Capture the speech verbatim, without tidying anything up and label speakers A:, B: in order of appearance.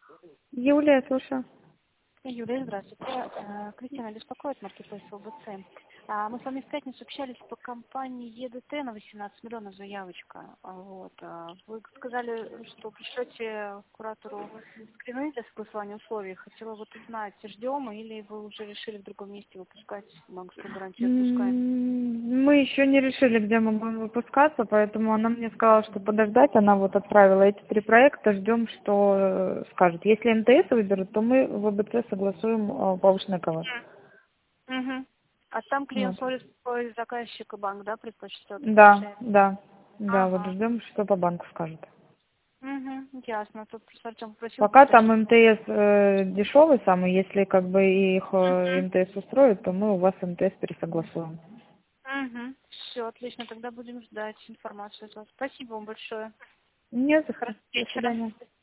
A: Юлия, слушаю.
B: Юлия, здравствуйте. Э, Кристина беспокоит, Маркетплейс ЛБЦ. А, Мы с вами в пятницу общались по компании ЕДТ на восемнадцать миллионов заявочка. А, Вот. а, Вы сказали, что пришлете куратору скрины для согласования условий. Хотела вот узнать, ждем или вы уже решили в другом месте выпускать, банковскую гарантию отпускать?
A: М, Мы еще не решили, где мы будем выпускаться, поэтому она мне сказала, что подождать. Она вот отправила эти три проекта, ждем, что э, скажет. Если МТС выберут, то мы в ВБЦ согласуем э, повышенный КВ.
B: Угу. А там клиент
A: Вот.
B: смотрит по заказчику банк, да, предпочтет,
A: Да,
B: получается?
A: да, да, вот
B: Ага.
A: ждем, что по банку скажет.
B: Угу. Ясно. Тут просто Артем попросил
A: Пока
B: просто,
A: там
B: чтобы...
A: МТС э, дешевый самый, если как бы их э, МТС устроит, то мы у вас МТС пересогласуем.
B: Угу. Все, отлично. Тогда будем ждать информацию от вас. Спасибо вам большое.
A: Не за что.
B: Хорошего
A: До
B: вечера.
A: свидания.